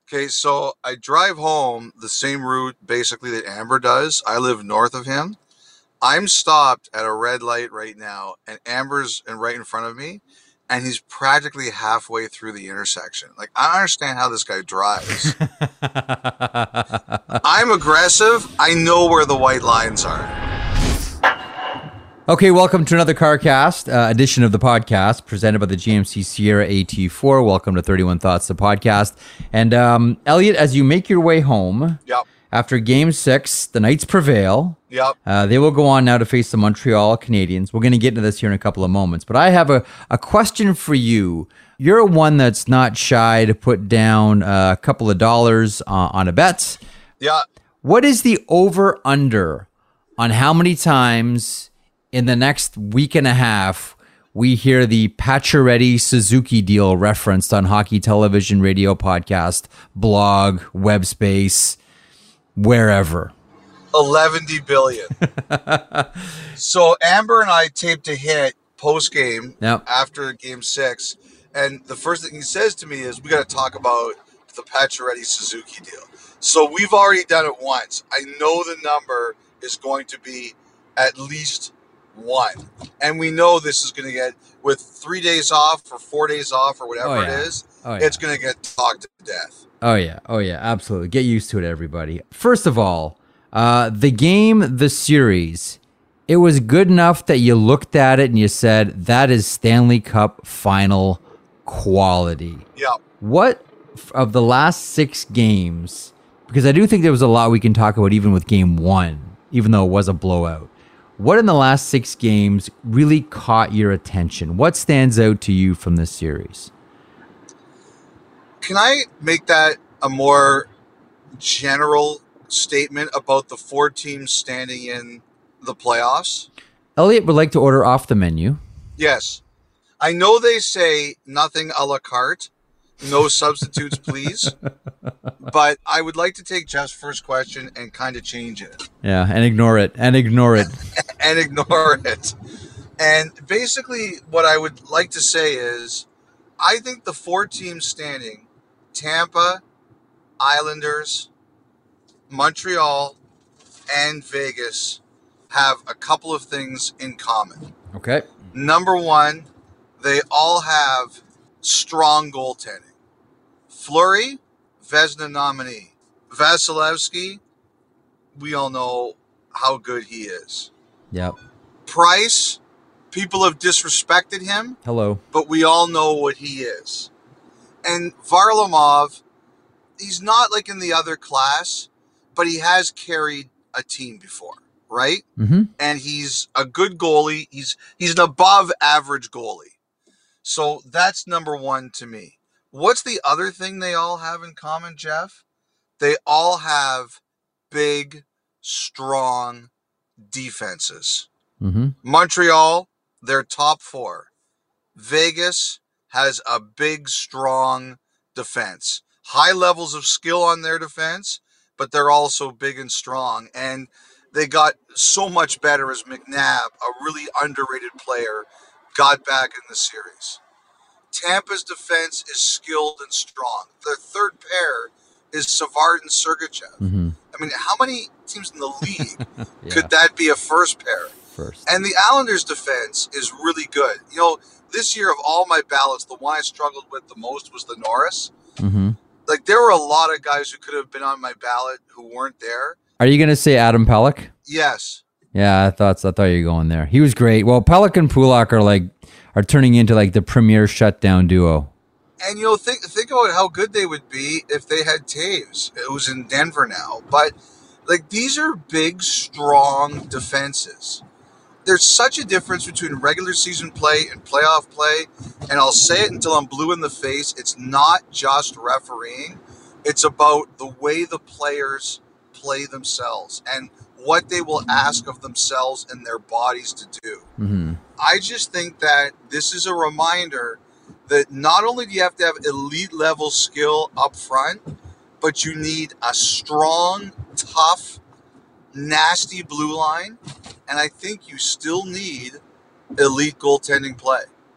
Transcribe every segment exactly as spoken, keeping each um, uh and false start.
Okay, so I drive home the same route basically that Amber does. I live north of him. I'm stopped at a red light right now, and Amber's in right in front of me, and he's practically halfway through the intersection. Like, I don't understand how this guy drives. I'm aggressive. I know where the white lines are. Okay, welcome to another CarCast uh, edition of the podcast presented by the G M C Sierra A T four. Welcome to thirty-one Thoughts, the podcast. And um, Elliot, as you make your way home Yep. after Game Six, the Knights prevail. Yep. Uh, they will go on now to face the Montreal Canadiens. We're going to get into this here in a couple of moments, but I have a, a question for you. You're one that's not shy to put down uh, a couple of dollars uh, on a bet. Yeah. What is the over-under on how many times in the next week and a half we hear the Pacioretty-Suzuki deal referenced on hockey television, radio, podcast, blog, web space, wherever? eleven billion. So Amber and I taped a hit post-game Yep. after game six, and the first thing he says to me is, we got to talk about the Pacioretty-Suzuki deal. So we've already done it once. I know the number is going to be at least one. And we know this is going to get, with three days off or four days off or whatever Oh, yeah. it is, Oh, yeah. it's going to get talked to death. Oh, yeah. Oh, yeah. Absolutely. Get used to it, everybody. First of all, uh, the game, the series, it was good enough that you looked at it and you said, that is Stanley Cup final quality. Yeah. What f- of the last six games, because I do think there was a lot we can talk about even with game one, even though it was a blowout. What in the last six games really caught your attention? What stands out to you from this series? Can I make that a more general statement about the four teams standing in the playoffs? Elliot would like to order off the menu. Yes. I know they say nothing a la carte, no substitutes, please. But I would like to take Jeff's first question and kind of change it. Yeah, and ignore it, and ignore it. and ignore it. And basically what I would like to say is, I think the four teams standing, Tampa, Islanders, Montreal, and Vegas, have a couple of things in common. Okay. Number one, they all have strong goaltending. Fleury, Vezina nominee. Vasilevsky, we all know how good he is. Yep. Price, people have disrespected him, Hello. but we all know what he is. And Varlamov, he's not like in the other class, but he has carried a team before, right? Mm-hmm. And he's a good goalie. He's he's an above average goalie. So that's number one to me. What's the other thing they all have in common, Jeff? They all have big, strong defenses. Mm-hmm. Montreal, they're top four. Vegas has a big, strong defense. High levels of skill on their defense, but they're also big and strong. And they got so much better as McNabb, a really underrated player, got back in the series. Tampa's defense is skilled and strong. Their third pair is Savard and Sergachev. Mm-hmm. I mean, how many teams in the league Yeah. could that be a first pair? First. And the Islanders' defense is really good. You know, this year of all my ballots, the one I struggled with the most was the Norris. Mm-hmm. Like, there were a lot of guys who could have been on my ballot who weren't there. Are you going to say Adam Pelech? Yes. Yeah, I thought I thought you were going there. He was great. Well, Pelech and Pulak are like are turning into like the premier shutdown duo. And, you know, think think about how good they would be if they had Taves, who's in Denver now. But, like, these are big, strong defenses. There's such a difference between regular season play and playoff play. And I'll say it until I'm blue in the face. It's not just refereeing. It's about the way the players play themselves and what they will ask of themselves and their bodies to do. Mm-hmm. I just think that this is a reminder that not only do you have to have elite level skill up front, but you need a strong, tough, nasty blue line. And I think you still need elite goaltending play.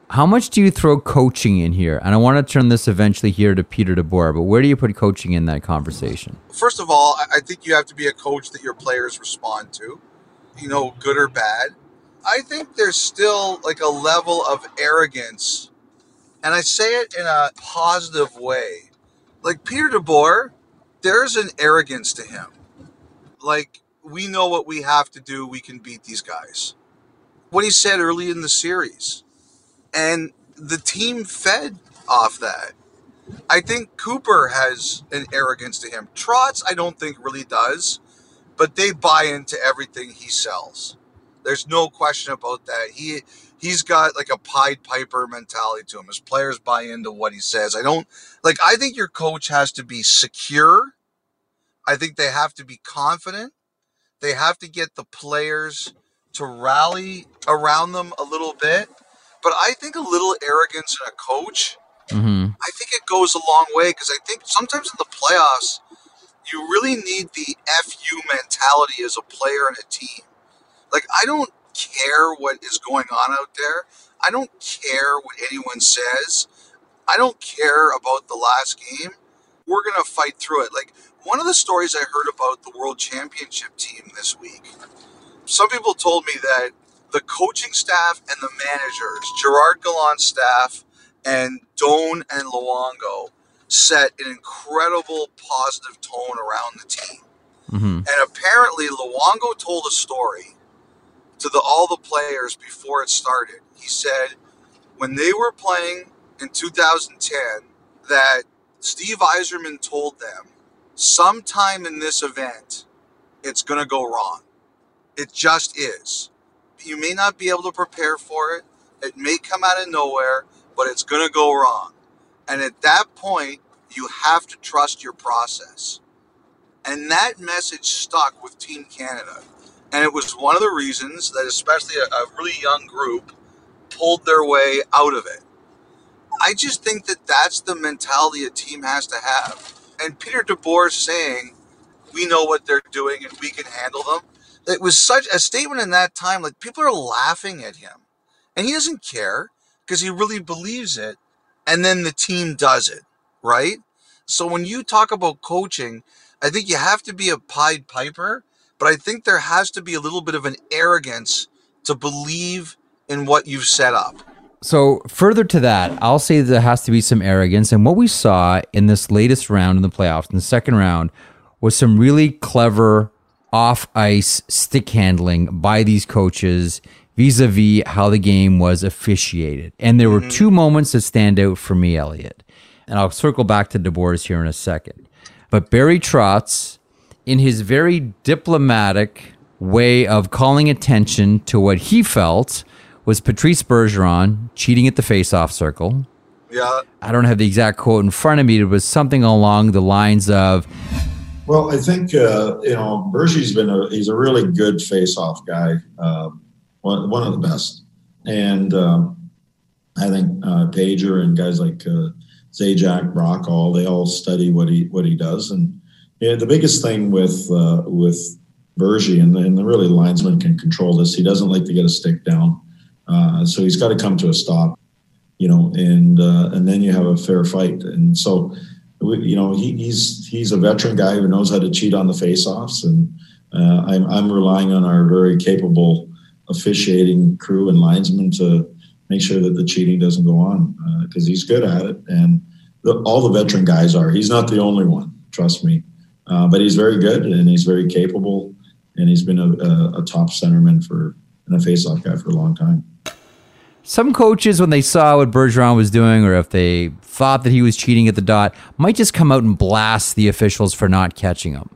How much do you throw coaching in here? And I want to turn this eventually here to Peter DeBoer, but where do you put coaching in that conversation? First of all, I think you have to be a coach that your players respond to, you know, good or bad. I think there's still like a level of arrogance, and I say it in a positive way. Like Peter DeBoer, there's an arrogance to him. Like, we know what we have to do. We can beat these guys. What he said early in the series. And the team fed off that. I think Cooper has an arrogance to him. Trotz, I don't think really does, but they buy into everything he sells. There's no question about that. He he's got like a Pied Piper mentality to him. His players buy into what he says. I don't like. I think your coach has to be secure. I think they have to be confident. They have to get the players to rally around them a little bit. But I think a little arrogance in a coach, mm-hmm. I think it goes a long way, because I think sometimes in the playoffs, you really need the F U mentality as a player and a team. Like, I don't care what is going on out there. I don't care what anyone says. I don't care about the last game. We're going to fight through it. Like, one of the stories I heard about the World Championship team this week, some people told me that the coaching staff and the managers, Gerard Gallant's staff and Doan and Luongo, set an incredible positive tone around the team. Mm-hmm. And apparently Luongo told a story to the, all the players before it started. He said when they were playing in two thousand ten that Steve Yzerman told them, sometime in this event, it's going to go wrong. It just is. You may not be able to prepare for it. It may come out of nowhere, but it's going to go wrong. And at that point, you have to trust your process. And that message stuck with Team Canada. And it was one of the reasons that especially a, a really young group pulled their way out of it. I just think that that's the mentality a team has to have. And Peter DeBoer saying, we know what they're doing and we can handle them. It was such a statement in that time, like people are laughing at him. And he doesn't care because he really believes it. And then the team does it, right? So when you talk about coaching, I think you have to be a Pied Piper, but I think there has to be a little bit of an arrogance to believe in what you've set up. So further to that, I'll say there has to be some arrogance. And what we saw in this latest round in the playoffs, in the second round, was some really clever off-ice stick handling by these coaches vis-a-vis how the game was officiated. And there mm-hmm. were two moments that stand out for me, Elliot. And I'll circle back to DeBoer's here in a second. But Barry Trotz, in his very diplomatic way of calling attention to what he felt was Patrice Bergeron cheating at the face-off circle. Yeah. I don't have the exact quote in front of me. It was something along the lines of, well, I think, uh, you know, Bergie's been a, he's a really good face-off guy, uh, one, one of the best. And um, I think uh, Pager and guys like uh, Zajac, Brock, all, they all study what he what he does. And yeah, the biggest thing with uh, with Bergie, and, and really the linesman can control this, he doesn't like to get a stick down. Uh, so he's got to come to a stop, you know, and uh, and then you have a fair fight. And so, you know, he, he's he's a veteran guy who knows how to cheat on the faceoffs, and uh, I'm I'm relying on our very capable officiating crew and linesmen to make sure that the cheating doesn't go on, because uh, he's good at it, and the, all the veteran guys are. He's not the only one, trust me, uh, but he's very good and he's very capable, and he's been a, a, a top centerman for and a faceoff guy for a long time. Some coaches, when they saw what Bergeron was doing, or if they thought that he was cheating at the dot, might just come out and blast the officials for not catching him.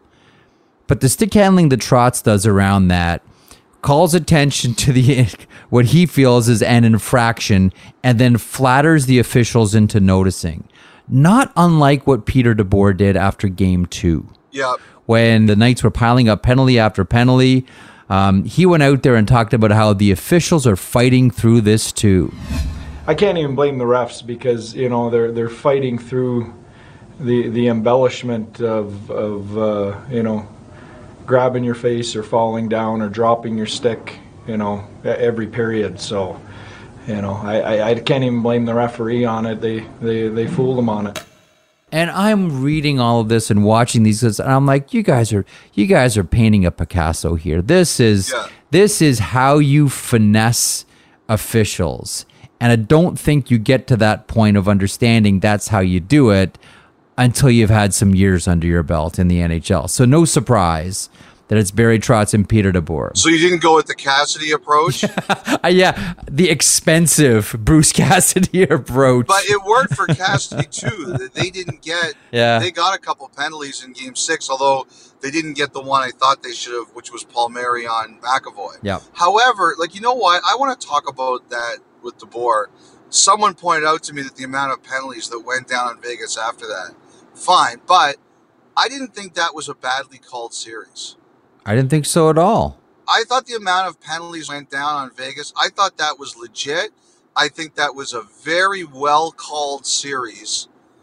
But the stick handling that Trotz does around that calls attention to the what he feels is an infraction, and then flatters the officials into noticing. Not unlike what Peter DeBoer did after game two. Yeah. When the Knights were piling up penalty after penalty, Um, he went out there and talked about how the officials are fighting through this too. I can't even blame the refs, because you know they're they're fighting through the the embellishment of of uh, you know grabbing your face or falling down or dropping your stick, you know, every period. So you know, I, I, I can't even blame the referee on it. They, they, they fooled him on it. And I'm reading all of this and watching these, and I'm like, you guys are, you guys are painting a Picasso here. This is, Yeah. this is how you finesse officials. And I don't think you get to that point of understanding that's how you do it until you've had some years under your belt in the N H L. So no surprise that it's Barry Trotz and Peter DeBoer. So you didn't go with the Cassidy approach? Uh, yeah, the expensive Bruce Cassidy approach. But it worked for Cassidy too. They didn't get. Yeah. They got a couple penalties in Game Six, although they didn't get the one I thought they should have, which was Palmieri on McAvoy. Yeah. However, like you know what, I want to talk about that with DeBoer. Someone pointed out to me that the amount of penalties that went down in Vegas after that, fine, but I didn't think that was a badly called series. I didn't think so at all. I thought the amount of penalties went down on Vegas. I thought that was legit. I think that was a very well called series.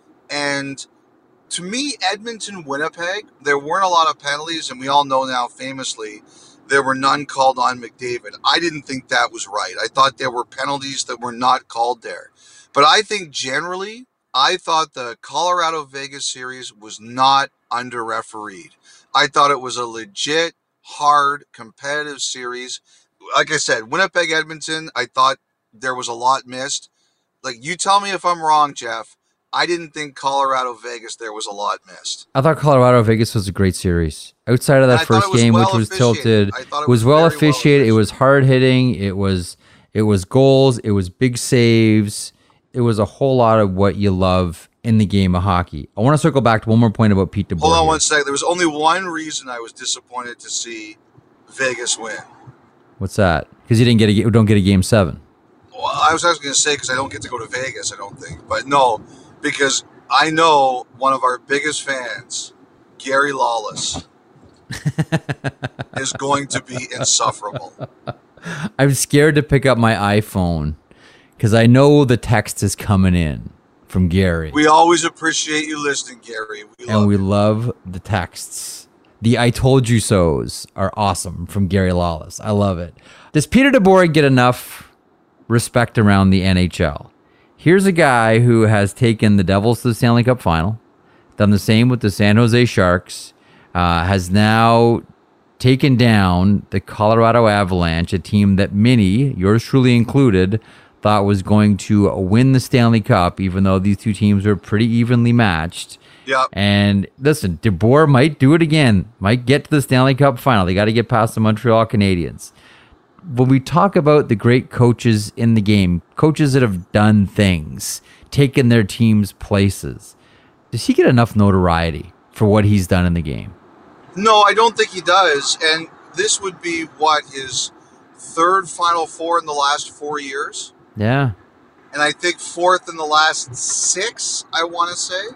And to me, Edmonton, Winnipeg, there weren't a lot of penalties. And we all know now famously, there were none called on McDavid. I didn't think that was right. I thought there were penalties that were not called there. But I think generally, I thought the Colorado Vegas series was not under refereed. I thought it was a legit, hard, competitive series. Like I said, Winnipeg, Edmonton, I thought there was a lot missed. Like, you tell me if I'm wrong, Jeff. I didn't think Colorado Vegas there was a lot missed. I thought Colorado Vegas was a great series. Outside of And that I thought first it was game, well which was officiated. tilted, I thought it was well very well officiated. It was officiated. hard hitting. It was it was goals. It was big saves. It was a whole lot of what you love in the game of hockey. I want to circle back to one more point about Pete DeBoer. Hold on here. one second. There was only one reason I was disappointed to see Vegas win. What's that? Because you didn't get a don't get a game seven. Well, I was actually going to say because I don't get to go to Vegas, I don't think. But no, because I know one of our biggest fans, Gary Lawless, is going to be insufferable. I'm scared to pick up my iPhone because I know the text is coming in from Gary. We always appreciate you listening, Gary. We love and we you. love the texts. The I told you so's are awesome from Gary Lawless. I love it. Does Peter DeBoer get enough respect around the N H L? Here's a guy who has taken the Devils to the Stanley Cup final, done the same with the San Jose Sharks, uh, has now taken down the Colorado Avalanche, a team that many, yours truly included, thought was going to win the Stanley Cup, even though these two teams were pretty evenly matched. Yep. And listen, DeBoer might do it again, might get to the Stanley Cup final. They got to get past the Montreal Canadiens. When we talk about the great coaches in the game, coaches that have done things, taken their teams places, does he get enough notoriety for what he's done in the game? No, I don't think he does. And this would be, what, his third Final Four in the last four years? Yeah. And I think fourth in the last six, I want to say.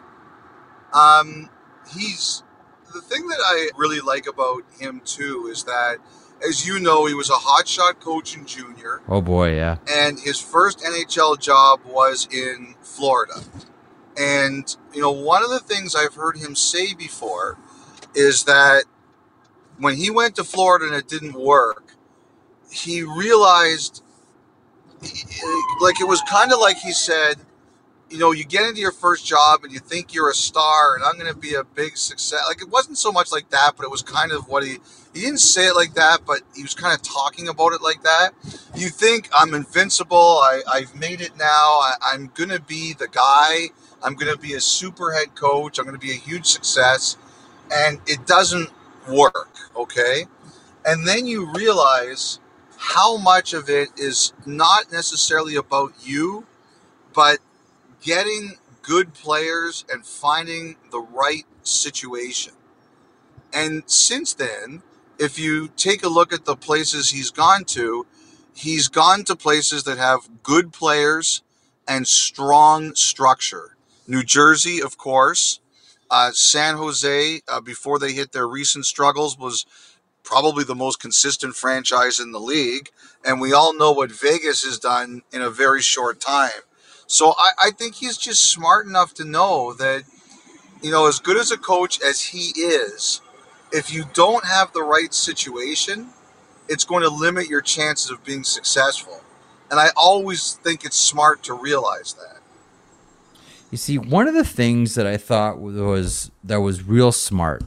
Um, he's the thing that I really like about him, too, is that, as you know, he was a hotshot coach in junior. Oh, boy, yeah. And his first N H L job was in Florida. And, you know, one of the things I've heard him say before is that when he went to Florida and it didn't work, he realized, like, it was kind of like he said, you know, you get into your first job and you think you're a star and I'm going to be a big success. Like, it wasn't so much like that, but it was kind of what he, he didn't say it like that, but he was kind of talking about it like that. You think I'm invincible. I, I've made it now. I, I'm going to be the guy. I'm going to be a super head coach. I'm going to be a huge success. And it doesn't work, okay? And then you realize how much of it is not necessarily about you, but getting good players and finding the right situation. And since then, if you take a look at the places he's gone to, he's gone to places that have good players and strong structure. New Jersey, of course. Uh, San Jose, uh, before they hit their recent struggles, was probably the most consistent franchise in the league. And we all know what Vegas has done in a very short time. So I, I think he's just smart enough to know that, you know, as good as a coach as he is, if you don't have the right situation, it's going to limit your chances of being successful. And I always think it's smart to realize that. You see, one of the things that I thought was that was real smart,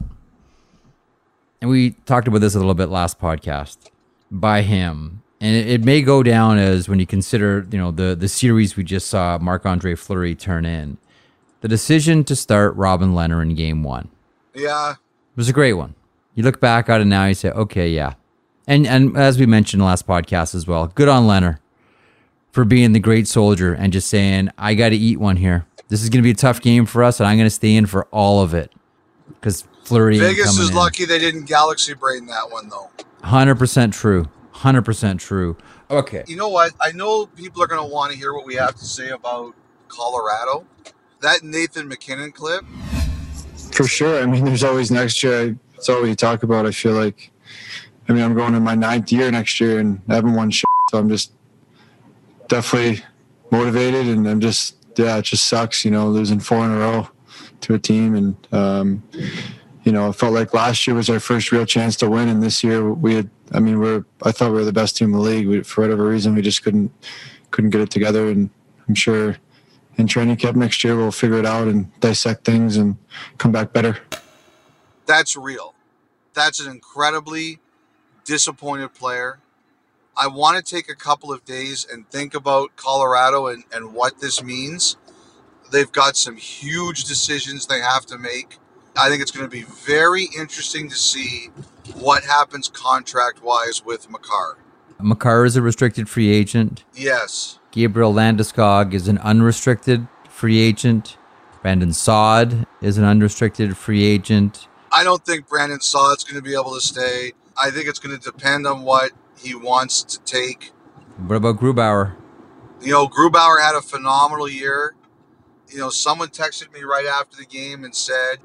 and we talked about this a little bit last podcast, by him, and it, it may go down as when you consider, you know, the the series we just saw Marc-Andre Fleury turn in, the decision to start Robin Lehner in game one. Yeah. It was a great one. You look back at it now, you say, okay, yeah. And and as we mentioned last podcast as well, good on Lehner for being the great soldier and just saying, I got to eat one here. This is going to be a tough game for us, and I'm going to stay in for all of it. Because Fleury ain't Vegas coming is in. lucky they didn't Galaxy Brain that one, though. one hundred percent true. one hundred percent true. Okay. You know what? I know people are going to want to hear what we have to say about Colorado. That Nathan McKinnon clip. For sure. I mean, there's always next year. That's all we talk about, I feel like. I mean, I'm going in my ninth year next year, and I haven't won shit, so I'm just definitely motivated, and I'm just, yeah, it just sucks, you know, losing four in a row to a team. And, um, you know, it felt like last year was our first real chance to win. And this year we had, I mean, we're, I thought we were the best team in the league. We, for whatever reason, we just couldn't, couldn't get it together. And I'm sure in training camp next year, we'll figure it out and dissect things and come back better. That's real. That's an incredibly disappointed player. I want to take a couple of days and think about Colorado and, and what this means. They've got some huge decisions they have to make. I think it's going to be very interesting to see what happens contract-wise with Makar. Makar is a restricted free agent. Yes. Gabriel Landeskog is an unrestricted free agent. Brandon Saad is an unrestricted free agent. I don't think Brandon Saad's going to be able to stay. I think it's going to depend on what he wants to take. What about Grubauer? You know, Grubauer had a phenomenal year. You know, someone texted me right after the game and said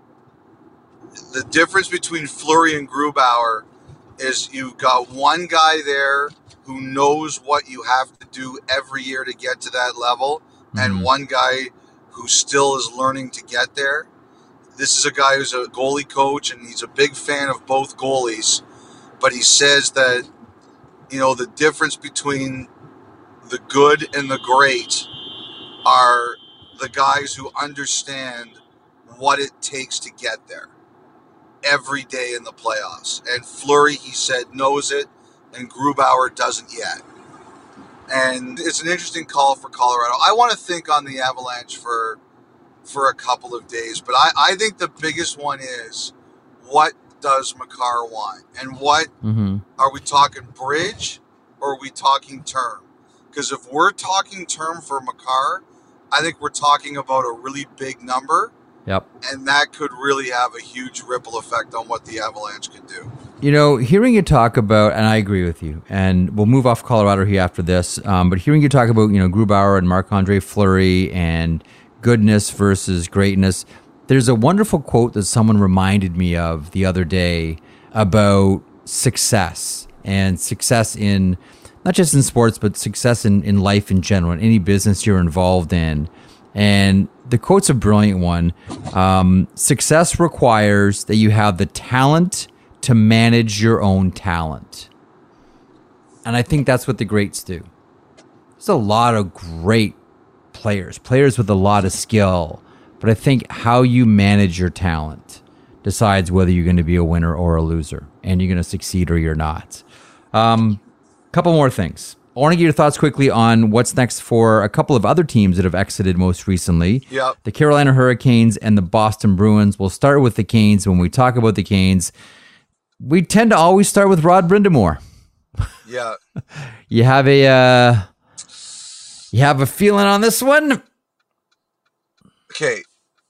the difference between Fleury and Grubauer is you've got one guy there who knows what you have to do every year to get to that level, mm-hmm. and one guy who still is learning to get there. This is a guy who's a goalie coach, and he's a big fan of both goalies. But he says that, you know, the difference between the good and the great are the guys who understand what it takes to get there every day in the playoffs. And Fleury, he said, knows it, and Grubauer doesn't yet. And it's an interesting call for Colorado. I want to think on the Avalanche for for a couple of days, but I, I think the biggest one is, what does Makar want? And what mm-hmm. are we talking, bridge, or are we talking term? Because if we're talking term for Makar, I think we're talking about a really big number. Yep. And that could really have a huge ripple effect on what the Avalanche could do. You know, hearing you talk about, and I agree with you, and we'll move off Colorado here after this, um, but hearing you talk about, you know, Grubauer and Marc-Andre Fleury and goodness versus greatness, there's a wonderful quote that someone reminded me of the other day about success, and success in, not just in sports, but success in, in life in general, in any business you're involved in. And the quote's a brilliant one. Um, success requires that you have the talent to manage your own talent. And I think that's what the greats do. There's a lot of great players, players with a lot of skill, but I think how you manage your talent decides whether you're going to be a winner or a loser, and you're going to succeed or you're not. Um, couple more things. I want to get your thoughts quickly on what's next for a couple of other teams that have exited most recently. Yep. The Carolina Hurricanes and the Boston Bruins. We'll start with the Canes. When we talk about the Canes, we tend to always start with Rod Brind'Amour. Yeah. You have a uh, you have a feeling on this one? Okay.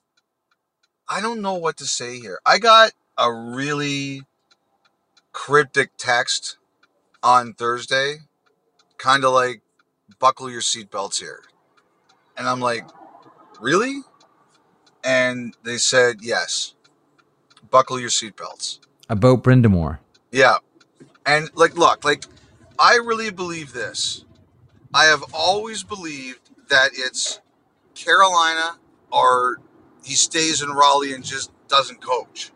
I don't know what to say here. I got a really cryptic text on Thursday, kind of like, buckle your seatbelts here. And I'm like, really? And they said, yes, buckle your seatbelts. About Brind'Amour. Yeah. And like, look, like, I really believe this. I have always believed that it's Carolina or he stays in Raleigh and just doesn't coach.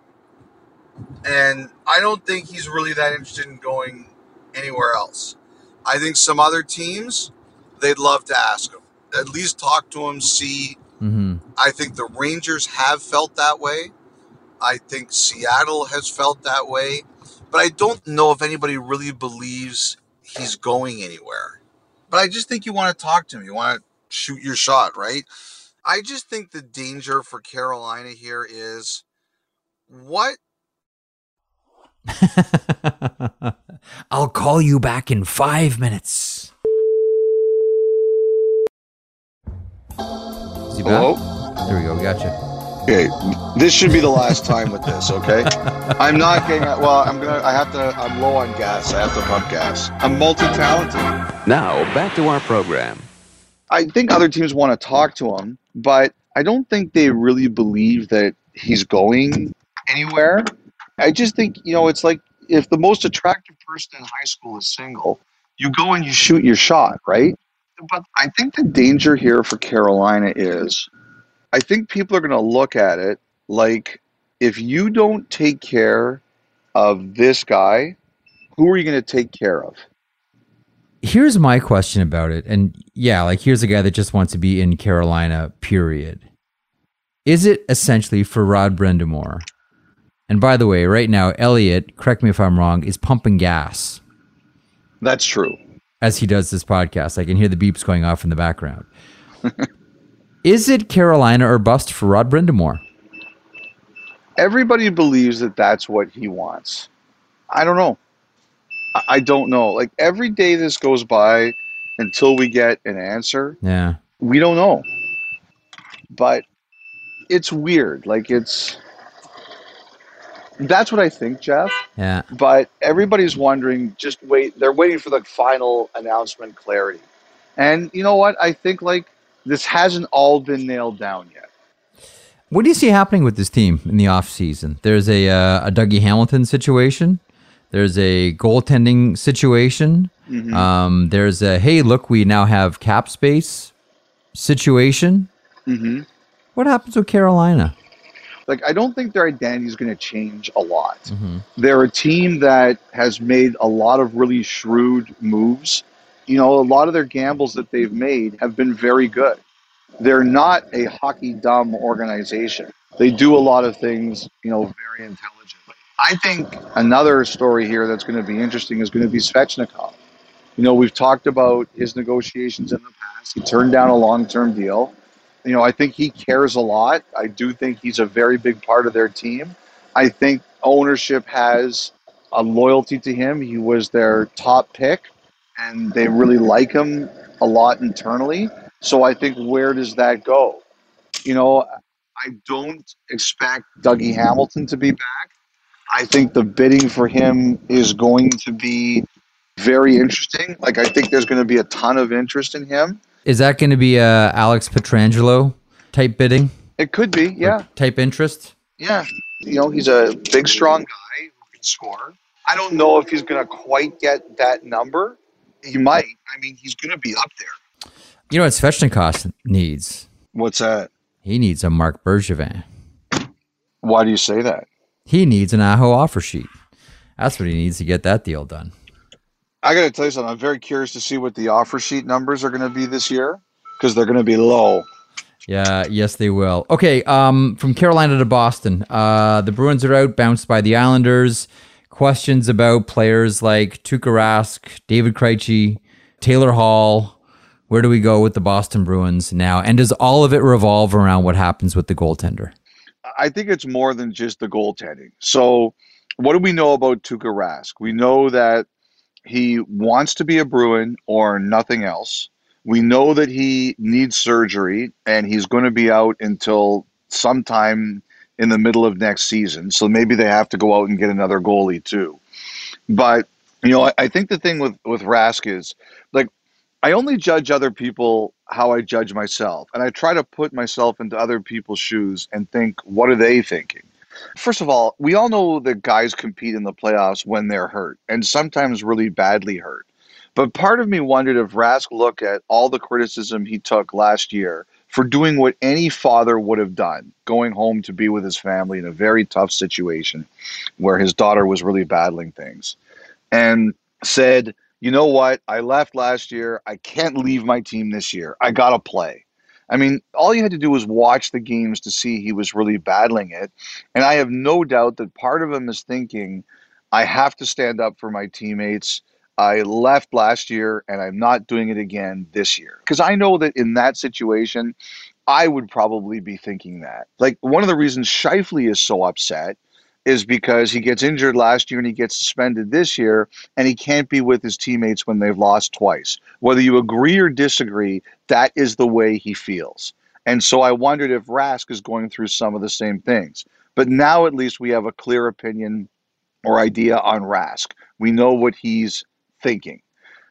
And I don't think he's really that interested in going anywhere else. I think some other teams they'd love to ask him. At least talk to him, see. Mm-hmm. I think the Rangers have felt that way. I think Seattle has felt that way. But I don't know if anybody really believes he's going anywhere. But I just think you want to talk to him. You want to shoot your shot, right? I just think the danger for Carolina here is what? I'll call you back in five minutes. Is he back? Hello? There we go. We got you. Okay, this should be the last time with this, okay? I'm not getting, well, I'm gonna, I have to, I'm low on gas. I have to pump gas. I'm multi-talented. Now, back to our program. I think other teams want to talk to him, but I don't think they really believe that he's going anywhere. I just think, you know, it's like if the most attractive person in high school is single, you go and you shoot your shot, right? But I think the danger here for Carolina is I think people are going to look at it like if you don't take care of this guy, who are you going to take care of? Here's my question about it. And yeah, like here's a guy that just wants to be in Carolina, period. Is it essentially for Rod Brind'Amour? And by the way, right now, Elliot, correct me if I'm wrong, is pumping gas. That's true. As he does this podcast. I can hear the beeps going off in the background. Is it Carolina or bust for Rod Brind'Amour? Everybody believes that that's what he wants. I don't know. I, I don't know. Like every day this goes by until we get an answer, Yeah. we don't know. But it's weird. Like it's... That's what I think, Jeff. Yeah. But everybody's wondering, just wait. They're waiting for the final announcement clarity. And you know what? I think like this hasn't all been nailed down yet. What do you see happening with this team in the offseason? There's a uh, a Dougie Hamilton situation. There's a goaltending situation. Mm-hmm. Um, there's a, hey, look, we now have cap space situation. Mm-hmm. What happens with Carolina? Like, I don't think their identity is going to change a lot. Mm-hmm. They're a team that has made a lot of really shrewd moves. You know, a lot of their gambles that they've made have been very good. They're not a hockey dumb organization. They do a lot of things, you know, very intelligently. I think another story here that's going to be interesting is going to be Svechnikov. You know, we've talked about his negotiations in the past. He turned down a long-term deal. You know, I think he cares a lot. I do think he's a very big part of their team. I think ownership has a loyalty to him. He was their top pick, and they really like him a lot internally. So I think where does that go? You know, I don't expect Dougie Hamilton to be back. I think the bidding for him is going to be very interesting. Like, I think there's going to be a ton of interest in him. Is that going to be a Alex Pietrangelo type bidding? It could be, yeah. Or type interest? Yeah. You know, he's a big, strong guy who can score. I don't know if he's going to quite get that number. He might. I mean, he's going to be up there. You know what Svechnikov needs? What's that? He needs a Marc Bergevin. Why do you say that? He needs an Aho offer sheet. That's what he needs to get that deal done. I got to tell you something. I'm very curious to see what the offer sheet numbers are going to be this year because they're going to be low. Yeah, yes, they will. Okay, um, from Carolina to Boston. Uh, the Bruins are out, bounced by the Islanders. Questions about players like Tuukka Rask, David Krejci, Taylor Hall. Where do we go with the Boston Bruins now? And does all of it revolve around what happens with the goaltender? I think it's more than just the goaltending. So what do we know about Tuukka Rask? We know that he wants to be a Bruin or nothing else. We know that he needs surgery and he's going to be out until sometime in the middle of next season. So maybe they have to go out and get another goalie too. But, you know, I, I think the thing with, with Rask is, like, I only judge other people how I judge myself. And I try to put myself into other people's shoes and think, what are they thinking? First of all, we all know that guys compete in the playoffs when they're hurt, and sometimes really badly hurt. But part of me wondered if Rask looked at all the criticism he took last year for doing what any father would have done, going home to be with his family in a very tough situation where his daughter was really battling things, and said, you know what? I left last year. I can't leave my team this year. I got to play. I mean, all you had to do was watch the games to see he was really battling it. And I have no doubt that part of him is thinking, I have to stand up for my teammates. I left last year and I'm not doing it again this year. Because I know that in that situation, I would probably be thinking that. Like, one of the reasons Scheifele is so upset is because he gets injured last year and he gets suspended this year, and he can't be with his teammates when they've lost twice. Whether you agree or disagree, that is the way he feels. And so I wondered if Rask is going through some of the same things. But now at least we have a clear opinion or idea on Rask. We know what he's thinking.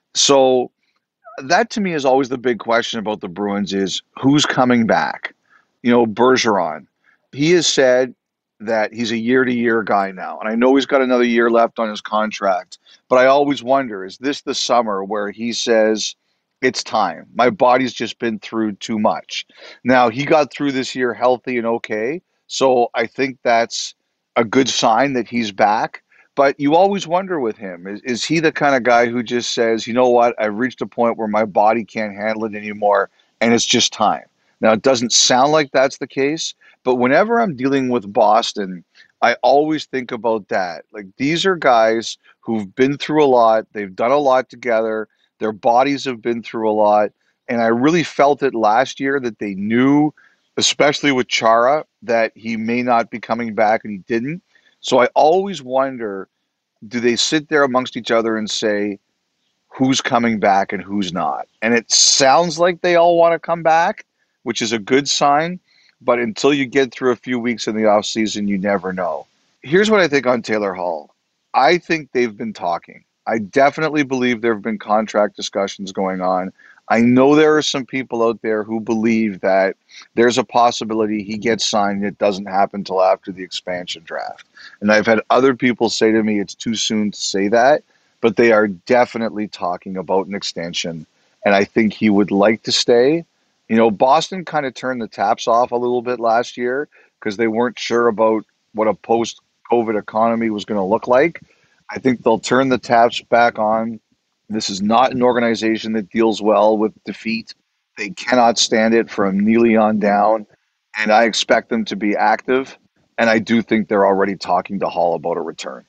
So that to me is always the big question about the Bruins is who's coming back? You know, Bergeron, he has said that he's a year-to-year guy now. And I know he's got another year left on his contract. But I always wonder, is this the summer where he says, it's time. My body's just been through too much. Now, he got through this year healthy and okay. So I think that's a good sign that he's back. But you always wonder with him, is, is he the kind of guy who just says, you know what, I've reached a point where my body can't handle it anymore, and it's just time. Now, it doesn't sound like that's the case, but whenever I'm dealing with Boston, I always think about that. Like, these are guys who've been through a lot. They've done a lot together. Their bodies have been through a lot. And I really felt it last year that they knew, especially with Chara, that he may not be coming back, and he didn't. So I always wonder, do they sit there amongst each other and say, who's coming back and who's not? And it sounds like they all want to come back, which is a good sign. But until you get through a few weeks in the offseason, you never know. Here's what I think on Taylor Hall. I think they've been talking. I definitely believe there have been contract discussions going on. I know there are some people out there who believe that there's a possibility he gets signed and it doesn't happen until after the expansion draft. And I've had other people say to me it's too soon to say that, but they are definitely talking about an extension. And I think he would like to stay. You know, Boston kind of turned the taps off a little bit last year because they weren't sure about what a post-COVID economy was going to look like. I think they'll turn the taps back on. This is not an organization that deals well with defeat. They cannot stand it from Neely on down, and I expect them to be active, and I do think they're already talking to Hall about a return.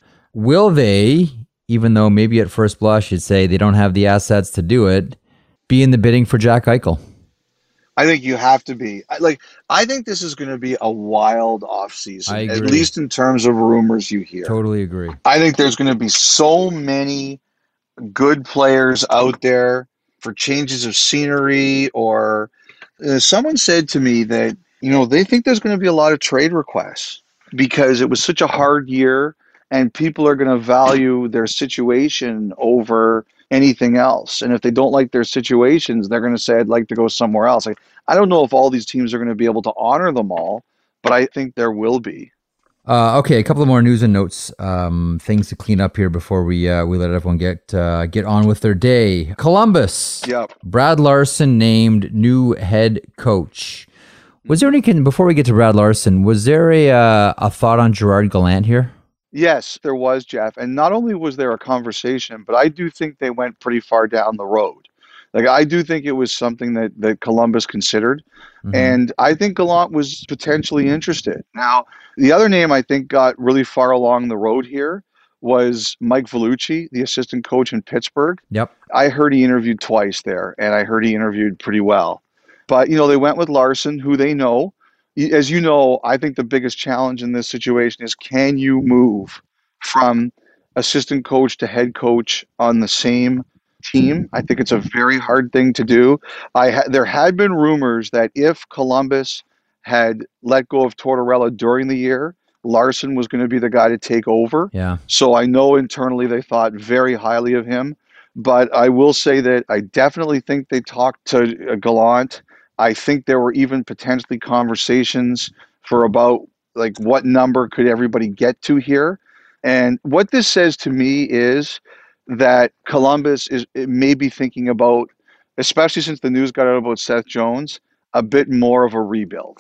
Will they, even though maybe at first blush you'd say they don't have the assets to do it, be in the bidding for Jack Eichel? I think you have to be. Like, I think this is going to be a wild offseason, at least in terms of rumors you hear. Totally agree. I think there's going to be so many good players out there for changes of scenery, or uh, someone said to me that, you know, they think there's going to be a lot of trade requests because it was such a hard year and people are going to value their situation over anything else. And if they don't like their situations, they're going to say, I'd like to go somewhere else. Like, I don't know if all these teams are going to be able to honor them all, but I think there will be. Uh, okay, a couple of more news and notes, um, things to clean up here before we uh, we let everyone get uh, get on with their day. Columbus. Yep. Brad Larson named new head coach. Was there any, before we get to Brad Larson, was there a uh, a thought on Gerard Gallant here? Yes, there was, Jeff. And not only was there a conversation, but I do think they went pretty far down the road. Like, I do think it was something that, that Columbus considered. Mm-hmm. And I think Gallant was potentially interested. Now, the other name I think got really far along the road here was Mike Vellucci, the assistant coach in Pittsburgh. Yep. I heard he interviewed twice there, and I heard he interviewed pretty well. But, you know, they went with Larson, who they know. As you know, I think the biggest challenge in this situation is, can you move from assistant coach to head coach on the same team? I think it's a very hard thing to do. I ha- there had been rumors that if Columbus had let go of Tortorella during the year, Larson was going to be the guy to take over. Yeah. So I know internally they thought very highly of him. But I will say that I definitely think they talked to Gallant. I think there were even potentially conversations for about, like, what number could everybody get to here. And what this says to me is that Columbus is may be thinking about, especially since the news got out about Seth Jones, a bit more of a rebuild.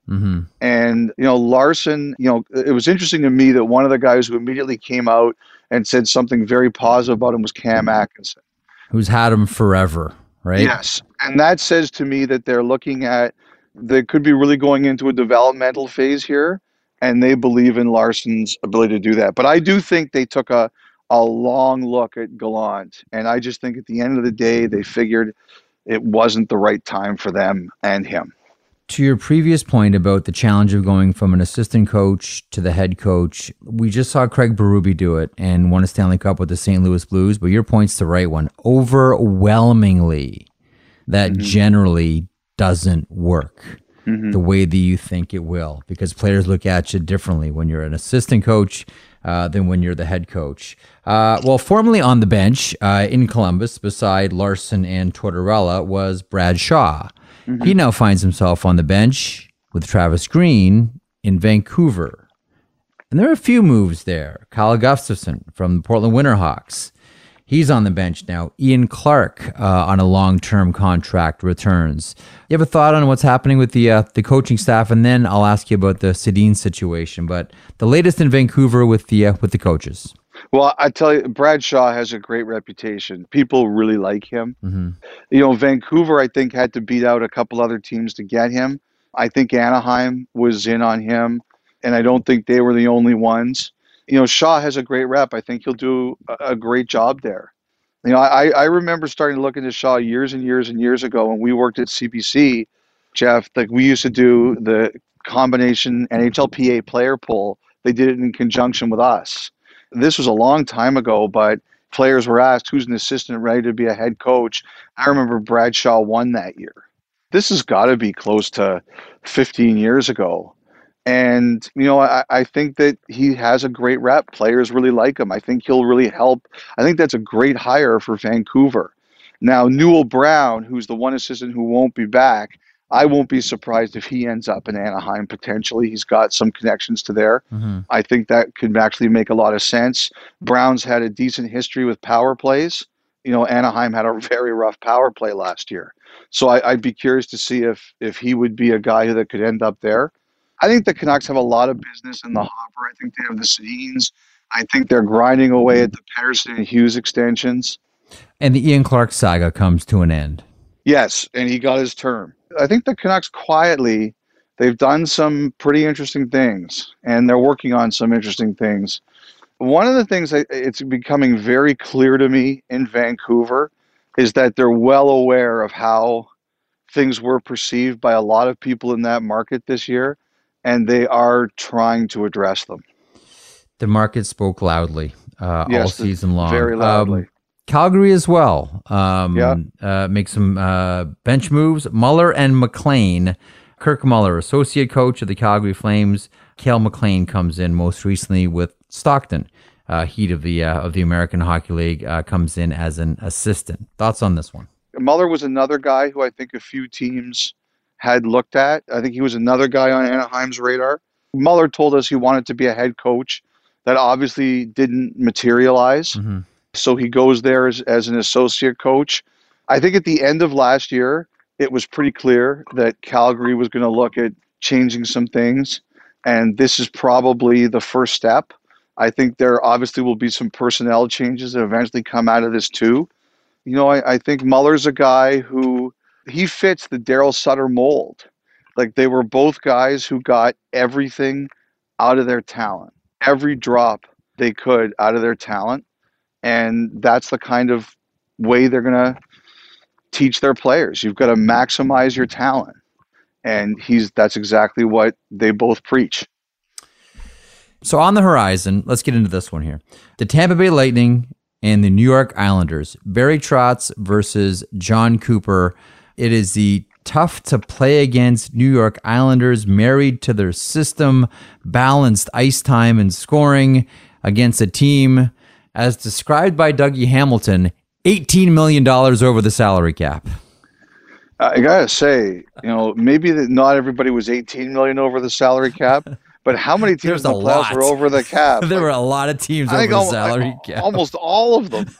Mm-hmm. And, you know, Larson, you know, it was interesting to me that one of the guys who immediately came out and said something very positive about him was Cam Atkinson. Who's had him forever, right? Yes. And that says to me that they're looking at, they could be really going into a developmental phase here, and they believe in Larson's ability to do that. But I do think they took a, a long look at Gallant. And I just think at the end of the day, they figured it wasn't the right time for them and him. To your previous point about the challenge of going from an assistant coach to the head coach, we just saw Craig Berube do it and won a Stanley Cup with the Saint Louis Blues, but your point's the right one. Overwhelmingly, that mm-hmm. generally doesn't work mm-hmm. the way that you think it will, because players look at you differently when you're an assistant coach uh, than when you're the head coach. Uh, well, formerly on the bench uh, in Columbus, beside Larson and Tortorella, was Brad Shaw. Mm-hmm. He now finds himself on the bench with Travis Green in Vancouver. And there are a few moves there. Kyle Gustafson from the Portland Winterhawks. He's on the bench now. Ian Clark uh, on a long-term contract returns. You have a thought on what's happening with the uh, the coaching staff, and then I'll ask you about the Sedin situation. But the latest in Vancouver with the uh, with the coaches. Well, I tell you, Brad Shaw has a great reputation. People really like him. Mm-hmm. You know, Vancouver, I think, had to beat out a couple other teams to get him. I think Anaheim was in on him, and I don't think they were the only ones. You know, Shaw has a great rep. I think he'll do a great job there. You know, I, I remember starting to look into Shaw years and years and years ago when we worked at C B C, Jeff, like we used to do the combination N H L P A player poll. They did it in conjunction with us. This was a long time ago, but players were asked who's an assistant ready to be a head coach. I remember Brad Shaw won that year. This has got to be close to fifteen years ago. And, you know, I, I think that he has a great rep. Players really like him. I think he'll really help. I think that's a great hire for Vancouver. Now, Newell Brown, who's the one assistant who won't be back, I won't be surprised if he ends up in Anaheim potentially. He's got some connections to there. Mm-hmm. I think that could actually make a lot of sense. Brown's had a decent history with power plays. You know, Anaheim had a very rough power play last year. So I, I'd be curious to see if if he would be a guy that could end up there. I think the Canucks have a lot of business in the hopper. I think they have the Sedins. I think they're grinding away at the Pettersson and Hughes extensions. And the Ian Clark saga comes to an end. Yes, and he got his term. I think the Canucks quietly, they've done some pretty interesting things, and they're working on some interesting things. One of the things that it's becoming very clear to me in Vancouver is that they're well aware of how things were perceived by a lot of people in that market this year, and they are trying to address them. The market spoke loudly uh, yes, all season long. Very loudly. Um, Calgary as well. Um, yeah. uh, make some uh, bench moves. Muller and McLean. Kirk Muller, associate coach of the Calgary Flames. Cale McLean comes in most recently with Stockton. Uh, Heat of the uh, of the American Hockey League uh, comes in as an assistant. Thoughts on this one? Muller was another guy who I think a few teams had looked at. I think he was another guy on Anaheim's radar. Muller told us he wanted to be a head coach. That obviously didn't materialize. Mm-hmm. So he goes there as, as an associate coach. I think at the end of last year, it was pretty clear that Calgary was going to look at changing some things. And this is probably the first step. I think there obviously will be some personnel changes that eventually come out of this too. You know, I, I think Muller's a guy who, he fits the Daryl Sutter mold. Like they were both guys who got everything out of their talent, every drop they could out of their talent. And that's the kind of way they're going to teach their players. You've got to maximize your talent. And he's that's exactly what they both preach. So on the horizon, let's get into this one here. The Tampa Bay Lightning and the New York Islanders. Barry Trotz versus John Cooper. It is the tough to play against New York Islanders, married to their system, balanced ice time and scoring against a team, as described by Dougie Hamilton, eighteen million dollars over the salary cap. I gotta say, you know, maybe that not everybody was eighteen million dollars over the salary cap, but how many teams in the playoffs were over the cap? There like, were a lot of teams I over think the almost, salary like, cap. Almost all of them.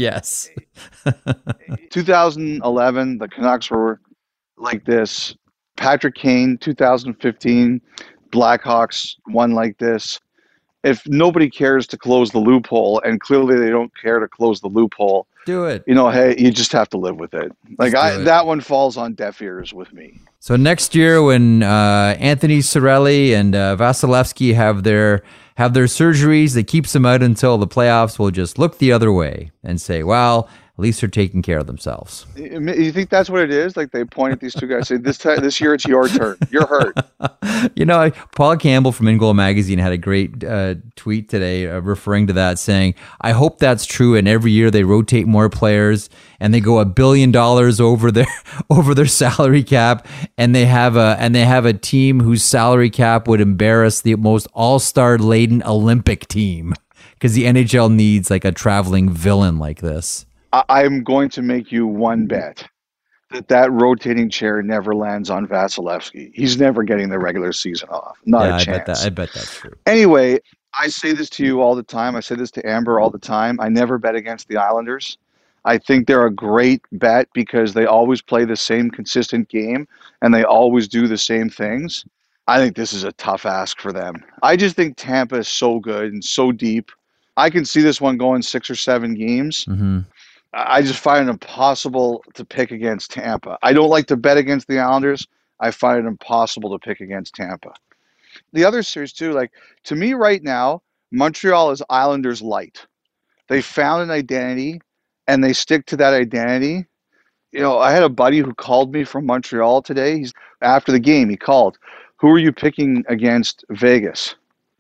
Yes. two thousand eleven, the Canucks were like this Patrick Kane, two thousand fifteen, Blackhawks, one like this. If nobody cares to close the loophole, and clearly they don't care to close the loophole, Do it. you know, hey, you just have to live with it. Like Just do I, it. that one falls on deaf ears with me. So next year, when uh, Anthony Cirelli and uh, Vasilevsky have their have their surgeries that keeps them out until the playoffs, we'll just look the other way and say, well, at least they're taking care of themselves. You think that's what it is? Like they point at these two guys, say, "This time, this year, it's your turn. You're hurt." You know, Paul Campbell from In Goal Magazine had a great uh, tweet today uh, referring to that, saying, I hope that's true, and every year they rotate more players and they go a billion dollars over their over their salary cap, and they have a and they have a team whose salary cap would embarrass the most all-star laden Olympic team, because the N H L needs like a traveling villain like this. I- I'm going to make you one bet that that rotating chair never lands on Vasilevsky. He's never getting the regular season off. Not yeah, a I chance. bet that. I bet that's true. Anyway, I say this to you all the time. I say this to Amber all the time. I never bet against the Islanders. I think they're a great bet because they always play the same consistent game and they always do the same things. I think this is a tough ask for them. I just think Tampa is so good and so deep. I can see this one going six or seven games. Mm-hmm. I just find it impossible to pick against Tampa. I don't like to bet against the Islanders. I find it impossible to pick against Tampa. The other series too, like to me right now, Montreal is Islanders light. They found an identity and they stick to that identity. You know, I had a buddy who called me from Montreal today. He's after the game, he called. Who are you picking against Vegas?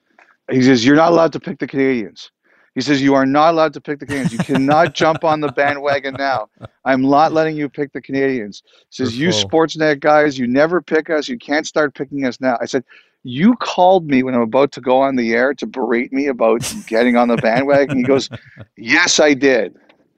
He says, you're not allowed to pick the Canadians. He says, you are not allowed to pick the Canadians. You cannot jump on the bandwagon now. I'm not letting you pick the Canadians. He says, you Sportsnet guys, you never pick us. You can't start picking us now. I said, you called me when I'm about to go on the air to berate me about getting on the bandwagon. He goes, yes, I did.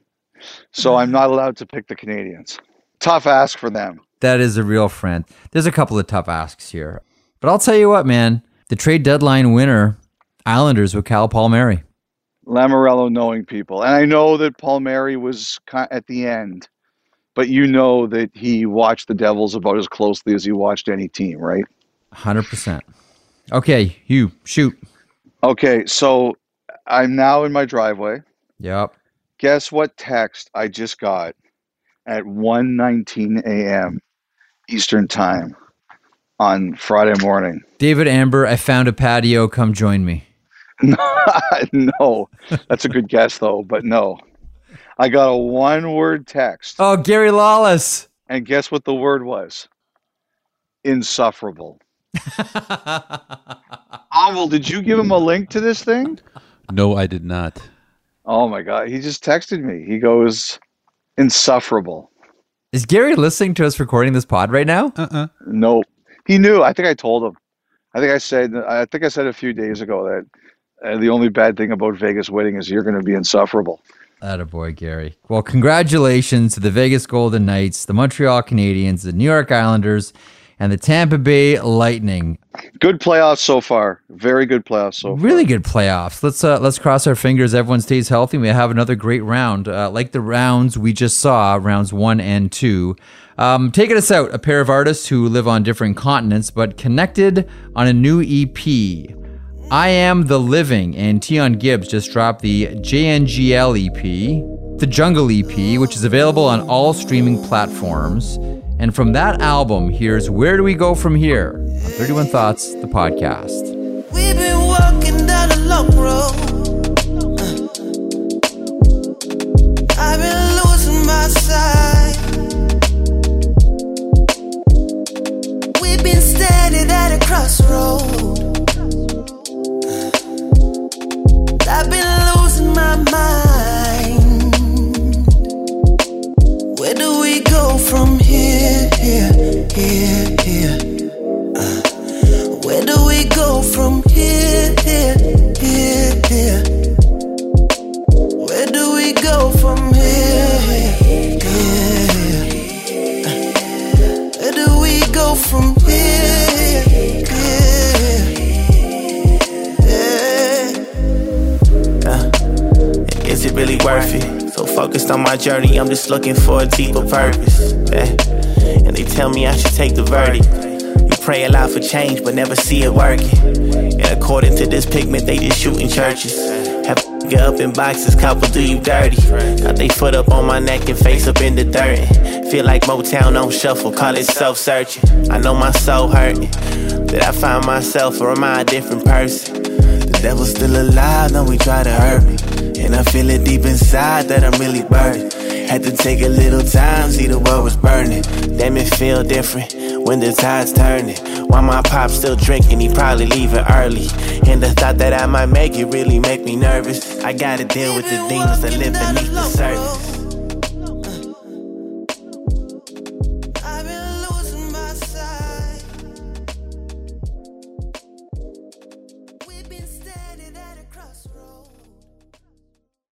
So I'm not allowed to pick the Canadians. Tough ask for them. That is a real friend. There's a couple of tough asks here. But I'll tell you what, man. The trade deadline winner, Islanders with Cal Palmieri. Lamoriello knowing people. And I know that Palmieri was at the end, but you know that he watched the Devils about as closely as he watched any team, right? one hundred percent. Okay, you, shoot. Okay, so I'm now in my driveway. Yep. Guess what text I just got at one nineteen a.m. Eastern Time on Friday morning? David Amber, I found a patio. Come join me. No, that's a good guess though, but no. I got a one-word text. Oh, Gary Lawless. And guess what the word was? Insufferable. Oval, did you give him a link to this thing? No, I did not. Oh my God. He just texted me. He goes, insufferable. Is Gary listening to us recording this pod right now? Uh-uh. Nope. He knew. I think I told him. I think I said, I think I said a few days ago that uh, the only bad thing about Vegas winning is you're going to be insufferable. Attaboy, Gary. Well, congratulations to the Vegas Golden Knights, the Montreal Canadiens, the New York Islanders, and the Tampa Bay Lightning. Good playoffs so far. Very good playoffs so far. Really good playoffs. Let's uh, let's cross our fingers. Everyone stays healthy. And we have another great round, uh, like the rounds we just saw, rounds one and two. Um, taking us out, a pair of artists who live on different continents but connected on a new E P. I Am the Living and Tion Gibbs just dropped the J N G L E P, the Jungle E P, which is available on all streaming platforms. And from that album, here's Where Do We Go From Here on thirty-one Thoughts, the podcast. We've been walking down a long road. Uh, I've been losing my sight. We've been standing at a crossroad. I've been losing my mind. Where do we go from here, here, here, here? Uh, where do we go from here, here, here, here? Where do we go from here, here, here? Uh, where do we go from here, here, here? Uh, is it really worth it? So focused on my journey, I'm just looking for a deeper purpose. Yeah. And they tell me I should take the verdict. pray a lot for change, but never see it working. And according to this pigment, they just shooting churches. Have get up in boxes, couple do you dirty. Got they foot up on my neck and face up in the dirt. Feel like Motown on shuffle, call it self-searching. I know my soul hurting. Did I find myself or am I a different person? The devil's still alive, no, he try to hurt me. And I feel it deep inside that I'm really burning. Had to take a little time, see the world was burning. Damn, it feel different when the tide's turning. While my pop still drinking, he probably leaving early. And the thought that I might make it really make me nervous. I gotta deal with the demons that live beneath the surface.